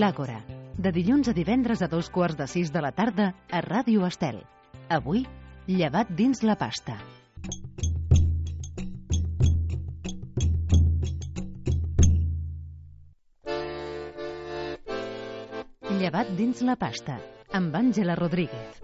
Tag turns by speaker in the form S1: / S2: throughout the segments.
S1: L'Àgora, de dilluns a divendres a 5:45 de la tarda a Ràdio Estel. Avui, llevat dins la pasta. Llevat dins la pasta, amb Àngela Rodríguez.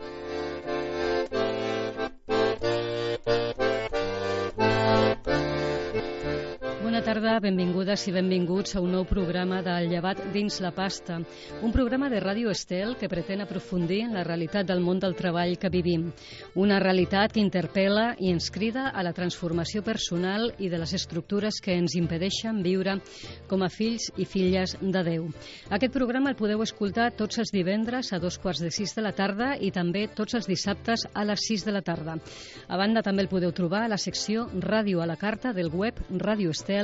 S2: Bona tarda, benvingudes i benvinguts a un nou programa del Llevat dins la pasta, un programa de Ràdio Estel que pretén aprofundir en la realitat del món del treball que vivim, una realitat que interpel·la i ens crida a la transformació personal i de les estructures que ens impedeixen viure com a fills i filles de Déu. Aquest programa el podeu escoltar tots els divendres a 5:45 de la tarda i també tots els dissabtes a les 6 de la tarda. A banda, també el podeu trobar a la secció Ràdio a la carta del web radioestel.cat.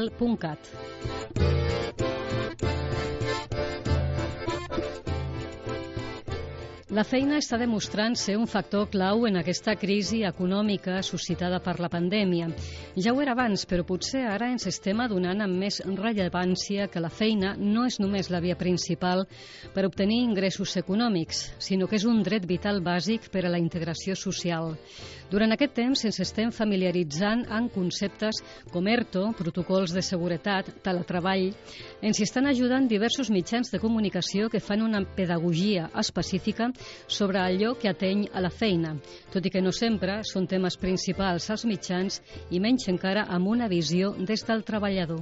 S2: La feina està demostrant ser un factor clau en aquesta crisi econòmica suscitada per la pandèmia. Ja ho era abans, però potser ara ens estem adonant amb més rellevància que la feina no és només la via principal per obtenir ingressos econòmics, sinó que és un dret vital bàsic per a la integració social. Durant aquest temps ens estem familiaritzant amb conceptes com ERTO, protocols de seguretat, teletreball. Ens hi estan ajudant diversos mitjans de comunicació que fan una pedagogia específica sobre allò que ateny a la feina, tot i que no sempre són temes principals als mitjans i menys encara amb una visió des del treballador.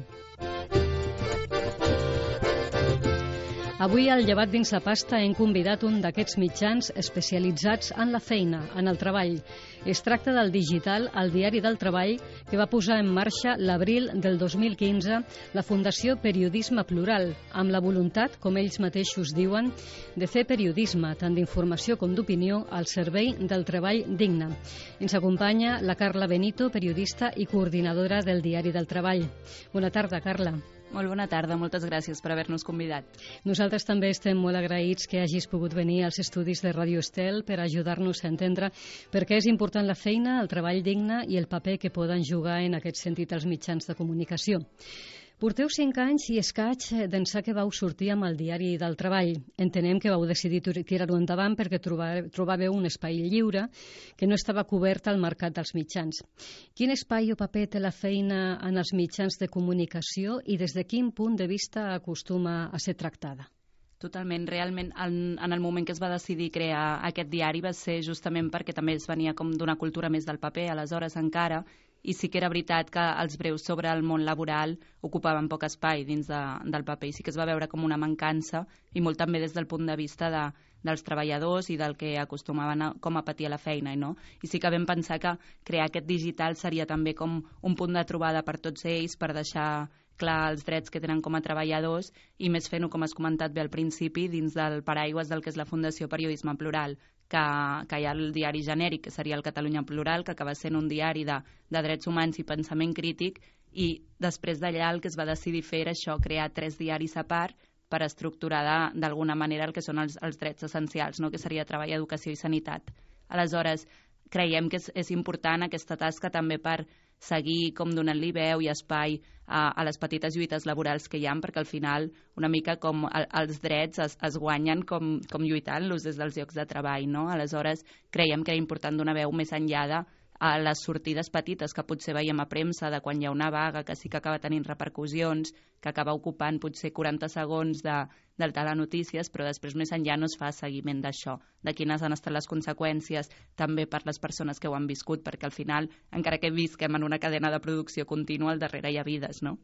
S2: Avui al Llevat dins la pasta hem convidat un d'aquests mitjans especialitzats en la feina, en el treball. Es tracta del digital El Diari del Treball, que va posar en marxa l'abril del 2015 la Fundació Periodisme Plural, amb la voluntat, com ells mateixos diuen, de fer periodisme, tant d'informació com d'opinió, al servei del treball digne. Ens acompanya la Carla Benito, periodista i coordinadora del Diari del Treball. Bona tarda, Carla.
S3: Molt bona tarda, moltes gràcies per haver-nos convidat.
S2: Nosaltres també estem molt agraïts que hagis pogut venir als estudis de Ràdio Estel per ajudar-nos a entendre per què és important la feina, el treball digne i el paper que poden jugar en aquest sentit els mitjans de comunicació. Porteu 5 anys i escaig d'ençà que vau sortir amb el Diari del Treball. Entenem que vau decidir tirar-ho endavant perquè trobàveu un espai lliure que no estava cobert al mercat dels mitjans. Quin espai o paper té la feina en els mitjans de comunicació i des de quin punt de vista acostuma a ser tractada?
S3: Totalment, realment, en el moment que es va decidir crear aquest diari va ser justament perquè també es venia com d'una cultura més del paper, aleshores encara, i sí que era veritat que els breus sobre el món laboral ocupaven poc espai dins del paper i sí que es va veure com una mancança i molt també des del punt de vista dels treballadors i del que acostumaven com a patir a la feina. No? I sí que vam pensar que crear aquest digital seria també com un punt de trobada per tots ells, per deixar clar els drets que tenen com a treballadors i més fent-ho, com has comentat bé al principi, dins del paraigües del que és la Fundació Periodisme Plural, que hi ha el diari genèric, que seria el Catalunya Plural, que acaba sent un diari de drets humans i pensament crític, i després d'allà el que es va decidir fer era això, crear 3 diaris a part per estructurar d'alguna manera el que són els drets essencials, no? Que seria treball, educació i sanitat. Aleshores, creiem que és important aquesta tasca també per seguir com donant-li veu i espai a les petites lluites laborals que hi ha, perquè al final una mica com els drets es guanyen com lluitant-los des dels llocs de treball. No? Aleshores, creiem que era important donar veu més enllà a les sortides petites que potser veiem a premsa de quan hi ha una vaga, que sí que acaba tenint repercussions, que acaba ocupant potser 40 segons del telenotícies, però després més enllà no es fa seguiment d'això, de quines han estat les conseqüències també per les persones que ho han viscut, perquè al final, encara que visquem en una cadena de producció contínua, al darrere hi ha vides, no?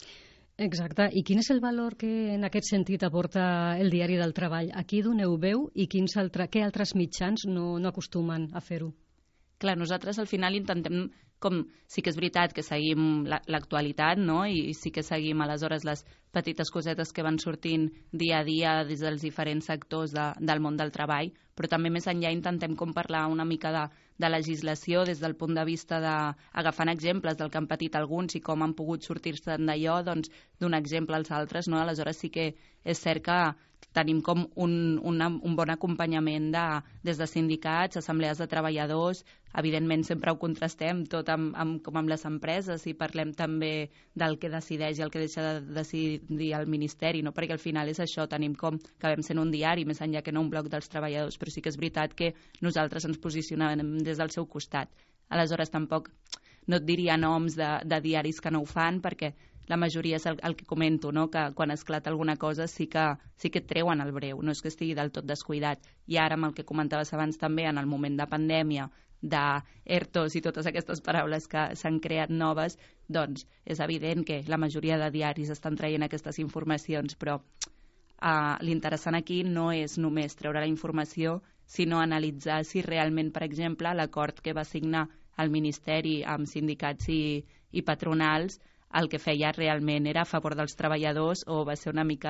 S2: Exacte. I quin és el valor que en aquest sentit aporta el Diari del Treball? A qui doneu veu i què altres mitjans no acostumen a fer-ho?
S3: Clar, nosaltres al final intentem, sí que és veritat que seguim l'actualitat, no? I sí que seguim aleshores les petites cosetes que van sortint dia a dia des dels diferents sectors del món del treball, però també més enllà intentem parlar una mica de legislació des del punt de vista agafant exemples del que han patit alguns i com han pogut sortir-se d'allò, doncs donar exemple als altres, no? Aleshores sí que és cert que tenim com un bon acompanyament des de sindicats, assemblees de treballadors. Evidentment sempre ho contrastem tot com amb les empreses i parlem també del que decideix i el que deixa de decidir el Ministeri, no? Perquè al final és això, tenim com que vam sent un diari més enllà que no un bloc dels treballadors, però sí que és veritat que nosaltres ens posicionem des del seu costat. Aleshores tampoc no et diria noms de diaris que no ho fan, perquè la majoria és el que comento, no? Que quan esclata alguna cosa sí que et treuen el breu, no és que estigui del tot descuidat. I ara, amb el que comentaves abans també, en el moment de pandèmia, d'ERTOs i totes aquestes paraules que s'han creat noves, doncs és evident que la majoria de diaris estan traient aquestes informacions, però l'interessant aquí no és només treure la informació, sinó analitzar si realment, per exemple, l'acord que va signar el Ministeri amb sindicats i patronals el que feia realment era a favor dels treballadors o va ser una mica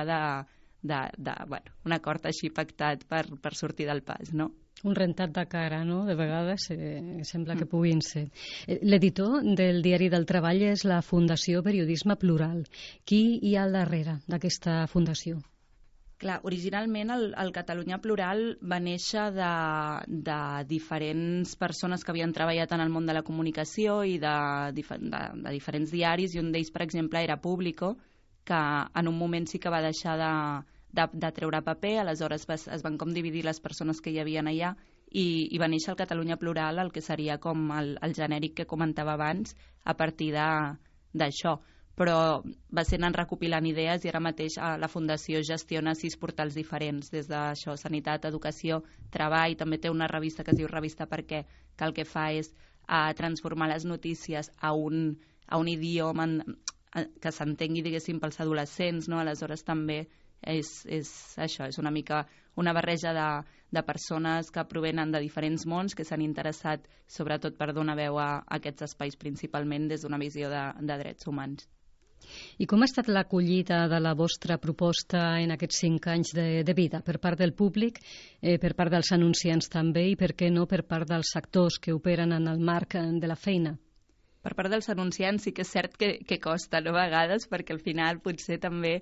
S3: un acord així pactat per sortir del pas, no?
S2: Un rentat de cara, no? De vegades sembla que puguin ser. L'editor del Diari del Treball és la Fundació Periodisme Plural. Qui hi ha al darrere d'aquesta fundació?
S3: Clar, originalment el Catalunya Plural va néixer de diferents persones que havien treballat en el món de la comunicació i de diferents diaris, i un d'ells, per exemple, era Público, que en un moment sí que va deixar de treure paper, aleshores es van com dividir les persones que hi havia allà i va néixer el Catalunya Plural, el que seria com el genèric que comentava abans, a partir d'això. Però va ser anant recopilant idees i ara mateix la Fundació gestiona 6 portals diferents, des d'això, sanitat, educació, treball, també té una revista que es diu Revista Perquè, que el que fa és transformar les notícies a un idioma que s'entengui, diguéssim, pels adolescents, no? Aleshores també és això, és una mica una barreja de persones que provenen de diferents mons, que s'han interessat sobretot per donar veu a aquests espais, principalment des d'una visió de drets humans.
S2: I com ha estat l'acollida de la vostra proposta en aquests 5 anys de vida, per part del públic, per part dels anunciants també, i per què no per part dels actors que operen en el marc de la feina?
S3: Per part dels anunciants sí que és cert que costa, no, a vegades, perquè al final potser també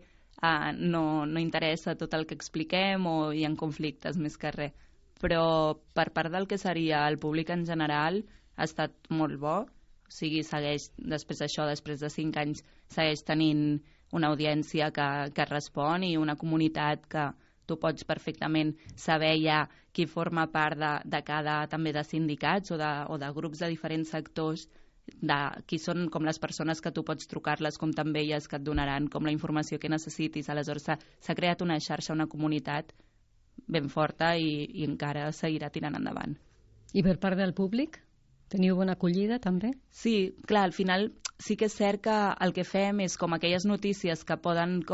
S3: no interessa tot el que expliquem o hi ha conflictes més que res. Però per part del que seria el públic en general ha estat molt bo. O sigui, segueix, després de 5 anys, segueix tenint una audiència que respon i una comunitat que tu pots perfectament saber ja qui forma part de cada, també de sindicats o de grups de diferents sectors, qui són com les persones que tu pots trucar-les, com també elles que et donaran com la informació que necessitis. Aleshores s'ha creat una xarxa, una comunitat ben forta i encara seguirà tirant endavant.
S2: I per part del públic? Teniu bona acollida, també?
S3: Sí, clar, al final sí que és cert que el que fem és com aquelles notícies que poden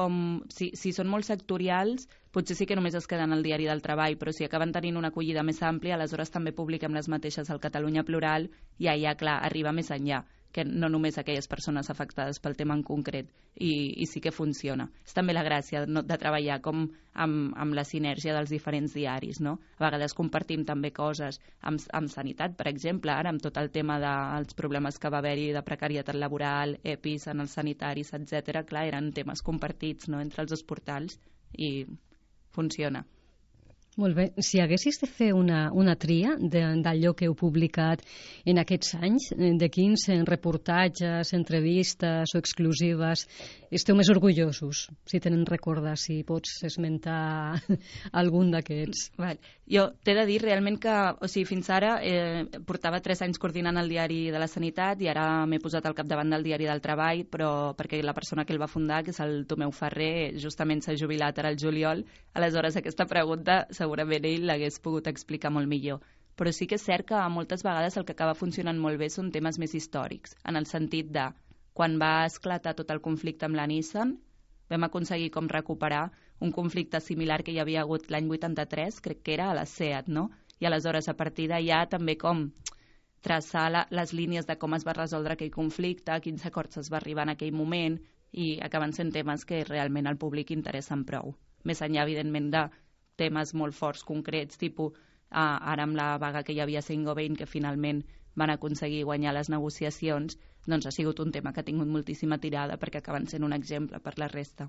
S3: si són molt sectorials, potser sí que només es queden al Diari del Treball, però si acaben tenint una acollida més àmplia, aleshores també publiquem les mateixes al Catalunya Plural i allà, clar, arriba més enllà, que no només aquelles persones afectades pel tema en concret, i sí que funciona. És també la gràcia de treballar com amb la sinergia dels diferents diaris, no? A vegades compartim també coses amb sanitat, per exemple, ara amb tot el tema dels problemes que va haver-hi de precarietat laboral, EPIs en els sanitaris, etc. Clar, eren temes compartits, no?, entre els 2 portals, i funciona.
S2: Molt bé. Si haguessis de fer una tria d'allò que heu publicat en aquests anys, de quins reportatges, entrevistes o exclusives esteu més orgullosos? Si tenen recordes, si pots esmentar algun d'aquests.
S3: Jo t'he de dir realment que, fins ara portava 3 anys coordinant el Diari de la Sanitat i ara m'he posat al capdavant del Diari del Treball, però perquè la persona que el va fundar, que és el Tomeu Ferrer, justament s'ha jubilat ara al juliol. Aleshores aquesta pregunta segurament ell l'hagués pogut explicar molt millor. Però sí que és cert que moltes vegades el que acaba funcionant molt bé són temes més històrics, en el sentit de quan va esclatar tot el conflicte amb la Nissan, vam aconseguir com recuperar un conflicte similar que hi havia hagut l'any 83, crec que era a la SEAT, no? I aleshores a partir d'allà també com traçar les línies de com es va resoldre aquell conflicte, a quins acords es va arribar en aquell moment, i acaben sent temes que realment al públic interessen prou. Més enllà, evidentment, de temes molt forts, concrets, tipus ara amb la vaga que hi havia a Saint-Gobain, que finalment van aconseguir guanyar les negociacions, doncs ha sigut un tema que ha tingut moltíssima tirada perquè acaben sent un exemple per la resta.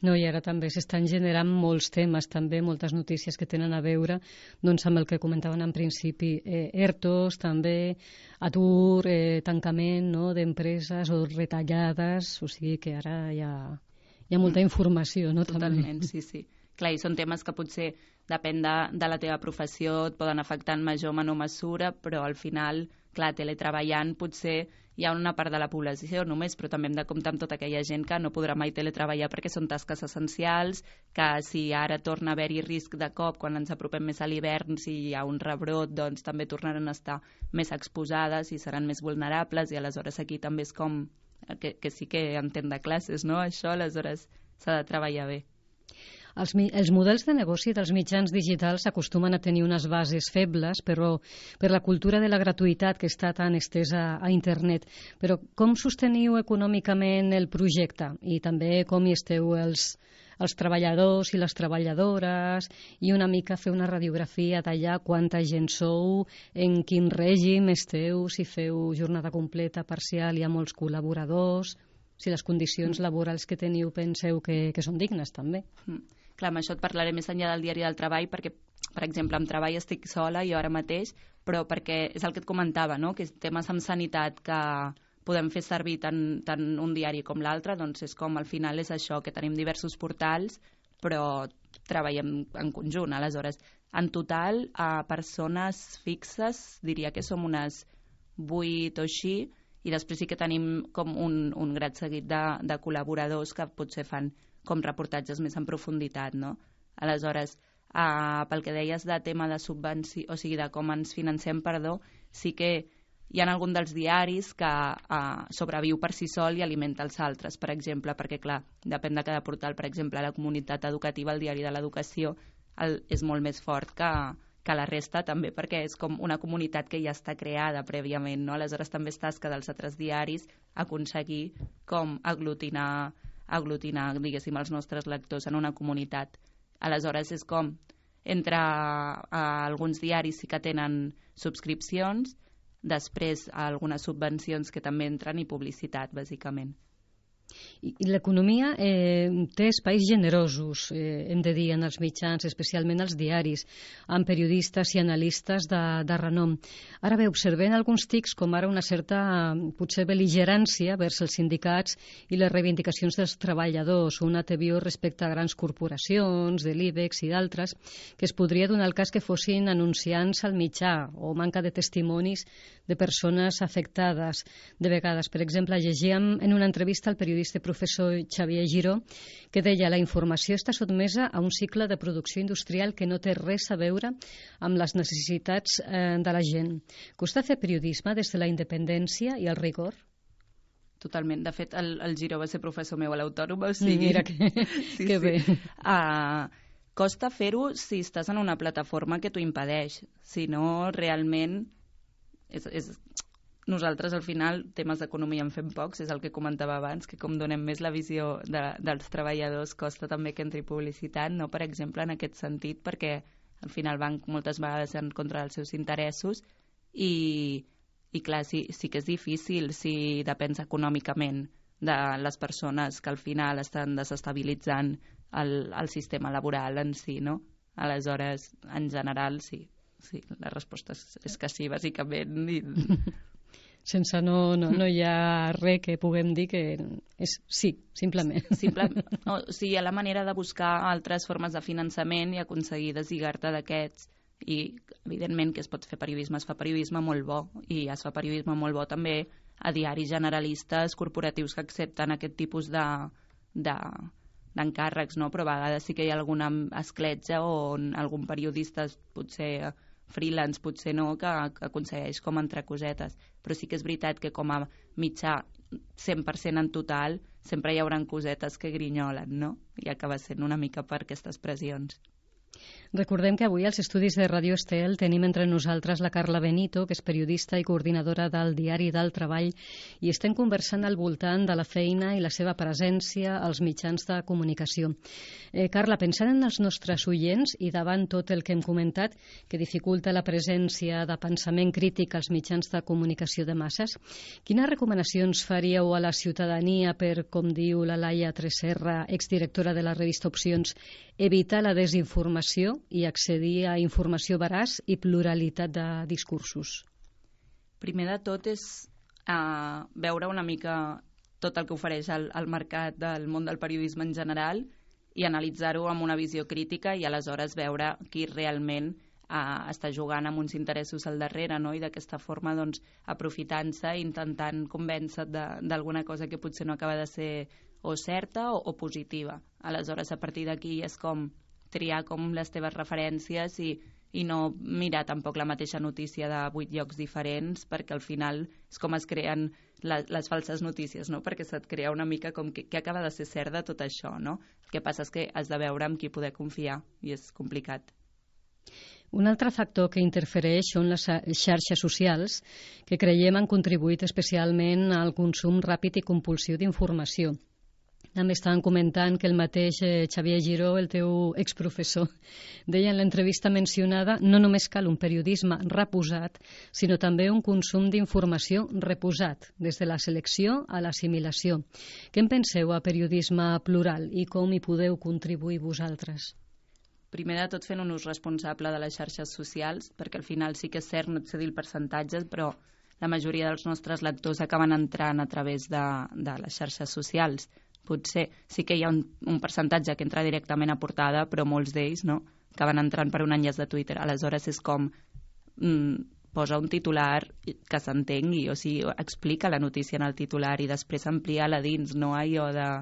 S2: No, i ara també s'estan generant molts temes, també moltes notícies que tenen a veure doncs, amb el que comentaven en principi, ERTOs, també atur, tancament, no?, d'empreses o retallades, o sigui que ara hi ha molta informació, no?
S3: Totalment, sí, sí. Clar, i són temes que potser depèn de la teva professió, et poden afectar en major o menor mesura, però al final, clar, teletreballant potser hi ha una part de la població només, però també hem de comptar amb tota aquella gent que no podrà mai teletreballar perquè són tasques essencials, que si ara torna a haver-hi risc de cop quan ens apropem més a l'hivern, si hi ha un rebrot, doncs també tornaran a estar més exposades i seran més vulnerables, i aleshores aquí també és com que sí que entén de classes, no? Això, aleshores s'ha de treballar bé.
S2: Els models de negoci dels mitjans digitals acostumen a tenir unes bases febles, però per la cultura de la gratuïtat que està tan estesa a internet. Però com sosteniu econòmicament el projecte? I també com hi esteu els treballadors i les treballadores, i una mica fer una radiografia d'allà, quanta gent sou, en quin règim esteu, si feu jornada completa, parcial, hi ha molts col·laboradors, si les condicions laborals que teniu penseu que són dignes també.
S3: Clar, amb això et parlaré més enllà del diari del treball, perquè, per exemple, amb treball estic sola jo ara mateix, però perquè és el que et comentava, no?, que temes amb sanitat que podem fer servir tant un diari com l'altre, doncs és com al final és això, que tenim diversos portals, però treballem en conjunt. Aleshores, en total, a persones fixes, diria que som unes 8 o així, i després sí que tenim com un grat seguit de col·laboradors que potser fan com reportatges més en profunditat, no? Aleshores, pel que deies de tema de subvenció, o sigui, de com ens financem, sí que hi ha algun dels diaris que sobreviu per si sol i alimenta els altres, per exemple, perquè, clar, depèn de cada portal. Per exemple, la comunitat educativa, el diari de l'educació, és molt més fort que la resta, també perquè és com una comunitat que ja està creada prèviament, no? Aleshores, també és tasca dels altres diaris aconseguir com aglutinar, diguéssim, els nostres lectors en una comunitat. Aleshores, és com, entre alguns diaris sí que tenen subscripcions, després algunes subvencions que també entren i publicitat, bàsicament.
S2: I l'economia té espais generosos, hem de dir, en els mitjans, especialment els diaris, amb periodistes i analistes de renom. Ara bé, observem alguns tics, com ara una certa, potser, bel·ligerància vers els sindicats i les reivindicacions dels treballadors, una tebió respecte a grans corporacions, de l'IBEX i d'altres, que es podria donar el cas que fossin anunciants al mitjà o manca de testimonis de persones afectades. De vegades, per exemple, llegíem en una entrevista al periodista professor Xavier Giró, que deia: la informació està sotmesa a un cicle de producció industrial que no té res a veure amb les necessitats de la gent. Costa fer periodisme des de la independència i el rigor?
S3: Totalment. De fet, el Giró va ser professor meu a l'Autònoma, o sigui...
S2: Mira que bé.
S3: Costa fer-ho si estàs en una plataforma que t'ho impedeix. Si no, realment... Nosaltres, al final, temes d'economia en fem pocs, és el que comentava abans, que com donem més la visió dels treballadors, costa també que entri publicitat, no? Per exemple, en aquest sentit, perquè al final van moltes vegades en contra dels seus interessos i clar, sí que és difícil si depens econòmicament de les persones que al final estan desestabilitzant el sistema laboral en si, no? Aleshores, en general, sí, la resposta és que sí, bàsicament.
S2: Sense no hi ha res que puguem dir que és sí, simplement.
S3: O sigui, hi ha la manera de buscar altres formes de finançament i aconseguir deslligar-te d'aquests. I, evidentment, que es pot fer periodisme, es fa periodisme molt bo, i es fa periodisme molt bo també a diaris generalistes corporatius que accepten aquest tipus d'encàrrecs, no? Però a vegades sí que hi ha alguna escletxa on algun periodista potser freelance, potser no, que aconsegueix com entrar cosetes. Però sí que és veritat que com a mitjà 100% en total sempre hi haurà cosetes que grinyolen, no? I acaba sent una mica per aquestes pressions.
S2: Recordem que avui als estudis de Ràdio Estel tenim entre nosaltres la Carla Benito, que és periodista i coordinadora del Diari del Treball, i estem conversant al voltant de la feina i la seva presència als mitjans de comunicació. Carla, pensant en els nostres oients i davant tot el que hem comentat, que dificulta la presència de pensament crític als mitjans de comunicació de masses, quines recomanacions faríeu a la ciutadania per, com diu la Laia Tresserra, exdirectora de la revista Opcions, evitar la desinformació i accedir a informació veraç i pluralitat de discursos?
S3: Primer de tot és veure una mica tot el que ofereix el mercat del món del periodisme en general i analitzar-ho amb una visió crítica i aleshores veure qui realment està jugant amb uns interessos al darrere, no? I d'aquesta forma aprofitant-se i intentant convèncer d'alguna cosa que potser no acaba de ser o certa o positiva. Aleshores, a partir d'aquí és com triar com les teves referències i no mirar tampoc la mateixa notícia de 8 llocs diferents, perquè al final és com es creen les falses notícies, no? Perquè se't crea una mica com què acaba de ser cert de tot això, no? El que passa és que has de veure amb qui poder confiar i és complicat.
S2: Un altre factor que interfereix són les xarxes socials, que creiem han contribuït especialment al consum ràpid i compulsiu d'informació. També estaven comentant que el mateix Xavier Giró, el teu exprofessor, deia en l'entrevista mencionada no només cal un periodisme reposat, sinó també un consum d'informació reposat, des de la selecció a l'assimilació. Què en penseu a periodisme plural i com hi podeu contribuir vosaltres?
S3: Primer de tot fent un ús responsable de les xarxes socials, perquè al final sí que és cert, no et sé dir el percentatge, però la majoria dels nostres lectors acaben entrant a través de les xarxes socials. Potser sí que hi ha un percentatge que entra directament a portada, però molts d'ells no, acaben entrant per un enllaç de Twitter. Aleshores és com posa un titular que s'entengui, o sigui, explica la notícia en el titular i després ampliar-la dins, no allò de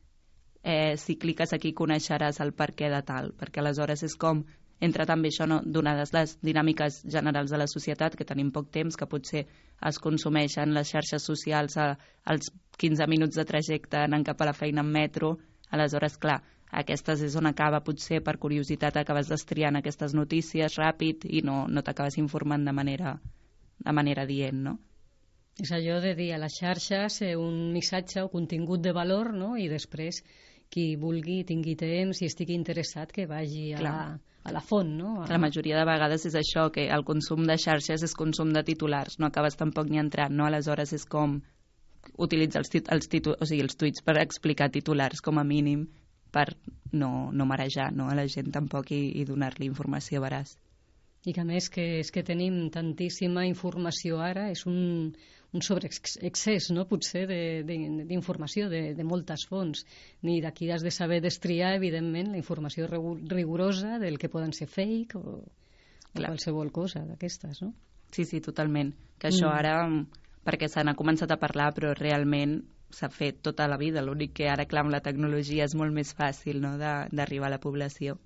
S3: si cliques aquí coneixeràs el per què de tal, perquè aleshores és com entra també això, no, donades les dinàmiques generals de la societat, que tenim poc temps, que potser es consumeixen les xarxes socials als 15 minuts de trajecte anant cap a la feina en metro. Aleshores, clar, aquestes és on acaba, potser per curiositat acabes destriant aquestes notícies ràpid i no t'acabes informant de manera dient, no?
S2: És allò de dir a les xarxes un missatge o contingut de valor, no? I després qui vulgui, tingui temps i estigui interessat que vagi a la font, no?
S3: La majoria de vegades és això, que el consum de xarxes és consum de titulars, no acabes tampoc ni entrant, no? Aleshores és com utilitzar els tuits per explicar titulars com a mínim per no marejar, no, a la gent tampoc i donar-li informació veraç.
S2: I que a més és que tenim tantíssima informació ara, és un sobreexcés, no? Potser d'informació de moltes fonts. Ni d'aquí has de saber destriar, evidentment, la informació rigorosa del que poden ser fake o qualsevol cosa d'aquestes, no?
S3: Sí, totalment. Que això ara, perquè se n'ha començat a parlar, però realment s'ha fet tota la vida. L'únic que ara, clar, amb la tecnologia és molt més fàcil, no?, d'arribar a la població.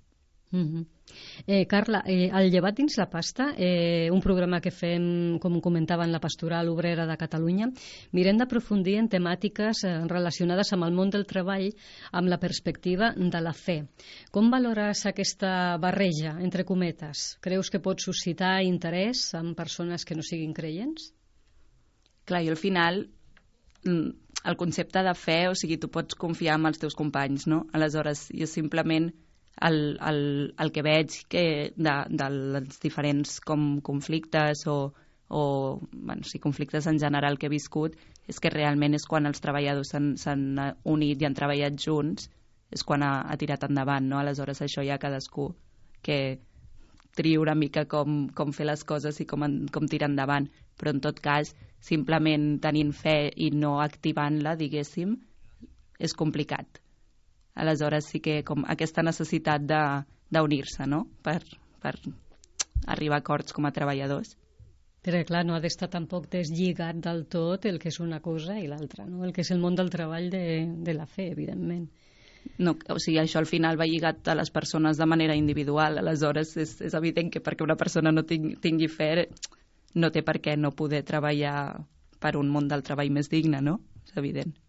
S2: Carla, el Llevat dins la pasta, un programa que fem, com comentava, en la Pastoral Obrera de Catalunya, mirem d'aprofundir en temàtiques relacionades amb el món del treball amb la perspectiva de la fe. Com valores aquesta barreja, entre cometes? Creus que pot suscitar interès en persones que no siguin creients?
S3: Clar, i al final el concepte de fe, o sigui, tu pots confiar en els teus companys, no? Aleshores, jo simplement el que veig dels diferents conflictes o conflictes en general que he viscut és que realment és quan els treballadors s'han unit i han treballat junts, és quan ha tirat endavant, no? Aleshores això ja cadascú que triï una mica com fer les coses i com tirar endavant, però en tot cas simplement tenint fe i no activant-la, diguéssim, és complicat. Aleshores sí que com aquesta necessitat d'unir-se, no?, per arribar a acords com a treballadors.
S2: Però clar, no ha d'estar tampoc deslligat del tot el que és una cosa i l'altra, no? El que és el món del treball de la fe, evidentment.
S3: No, o sigui, això al final va lligat a les persones de manera individual, aleshores és evident que perquè una persona no tingui fe no té per què no poder treballar per un món del treball més digne, no? És evident.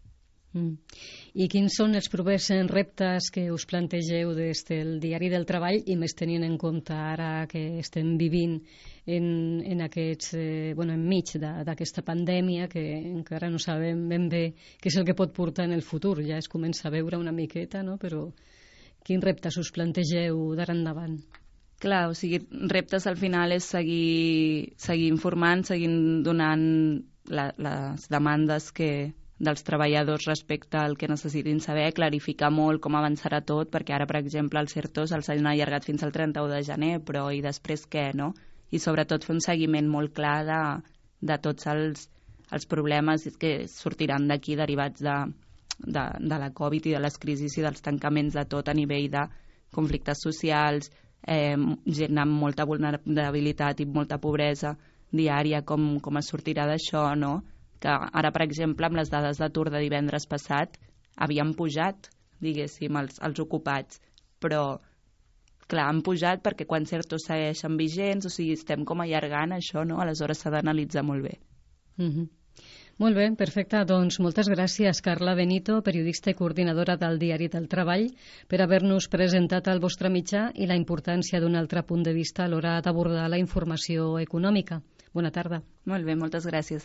S2: I quins són els propers reptes que us plantegeu des del Diari del Treball i més tenint en compte ara que estem vivint en aquests, enmig d'aquesta pandèmia que encara no sabem ben bé què és el que pot portar en el futur, ja es comença a veure una miqueta, no? Però quins reptes us plantegeu d'ara endavant?
S3: Clar, o sigui, reptes al final és seguir informant, seguir donant les demandes dels treballadors respecte al que necessitin saber, clarificar molt com avançarà tot, perquè ara, per exemple, els ERTOs els han allargat fins al 31 de gener, però i després què, no? I sobretot fer un seguiment molt clar de tots els problemes que sortiran d'aquí derivats de la Covid i de les crisis i dels tancaments de tot a nivell de conflictes socials, gent amb molta vulnerabilitat i molta pobresa diària, com es sortirà d'això, no? Que ara, per exemple, amb les dades d'atur de divendres passat, havien pujat, diguéssim, els ocupats, però, clar, han pujat perquè quan certos segueixen vigents, o sigui, estem com allargant això, no? Aleshores s'ha d'analitzar molt bé.
S2: Molt bé, perfecte. Doncs moltes gràcies, Carla Benito, periodista i coordinadora del Diari del Treball, per haver-nos presentat el vostre mitjà i la importància d'un altre punt de vista a l'hora d'abordar la informació econòmica. Bona tarda.
S3: Molt bé, moltes gràcies.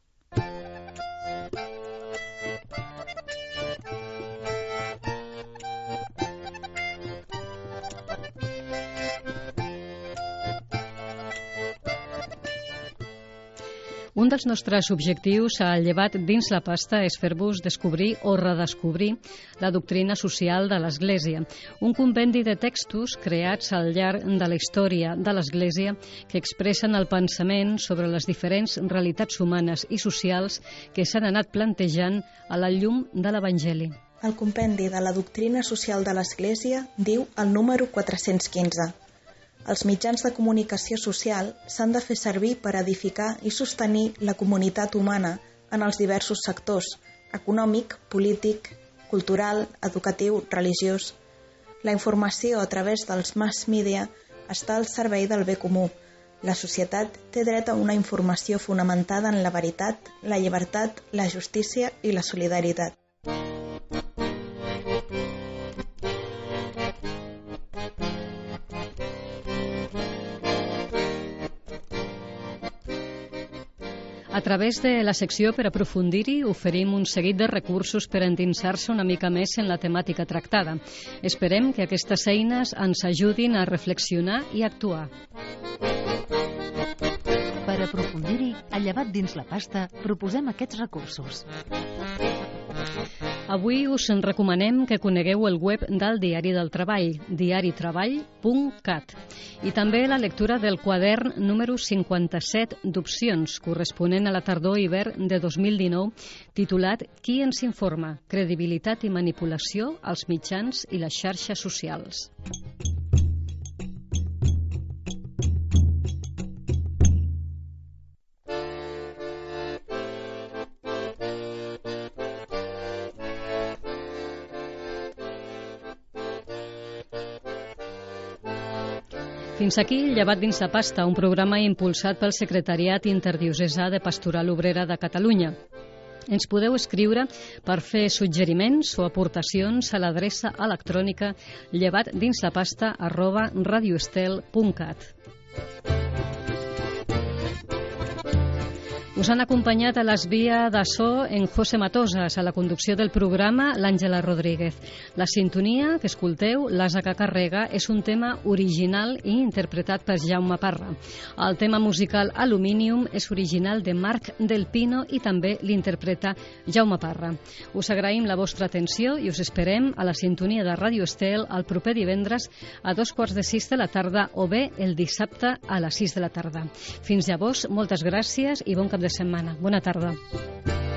S2: Un dels nostres objectius al Llevat dins la pasta és fer-vos descobrir o redescobrir la doctrina social de l'Església, un compendi de textos creats al llarg de la història de l'Església que expressen el pensament sobre les diferents realitats humanes i socials que s'han anat plantejant a la llum de l'Evangeli.
S4: El compendi de la doctrina social de l'Església diu el número 415. Els mitjans de comunicació social s'han de fer servir per edificar i sostenir la comunitat humana en els diversos sectors, econòmic, polític, cultural, educatiu, religiós. La informació a través dels mass media està al servei del bé comú. La societat té dret a una informació fonamentada en la veritat, la llibertat, la justícia i la solidaritat.
S2: A través de la secció per aprofundir-hi oferim un seguit de recursos per endinsar-se una mica més en la temàtica tractada. Esperem que aquestes eines ens ajudin a reflexionar i actuar.
S1: Per aprofundir-hi, a Llevat dins la pasta, proposem aquests recursos.
S2: Avui us en recomanem que conegueu el web del Diari del Treball, diaritreball.cat, i també la lectura del quadern número 57 d'opcions, corresponent a la tardor-hivern de 2019, titulat Qui ens informa? Credibilitat i manipulació als mitjans i les xarxes socials. Fins aquí Llevat dins la pasta, un programa impulsat pel Secretariat Interdiocesà de Pastoral Obrera de Catalunya. Ens podeu escriure per fer suggeriments o aportacions a l'adreça electrònica llevatdinslapasta@radioestel.cat. Us han acompanyat a l'Esvia de so en José Matosas, a la conducció del programa l'Àngela Rodríguez. La sintonia que escolteu, l'Asa que carrega, és un tema original i interpretat per Jaume Parra. El tema musical Aluminium és original de Marc Del Pino i també l'interpreta Jaume Parra. Us agraïm la vostra atenció i us esperem a la sintonia de Ràdio Estel el proper divendres a 2:45 de la tarda o bé el dissabte a les 6 de la tarda. Fins llavors, moltes gràcies i bon cap de setmana. Bona tarda.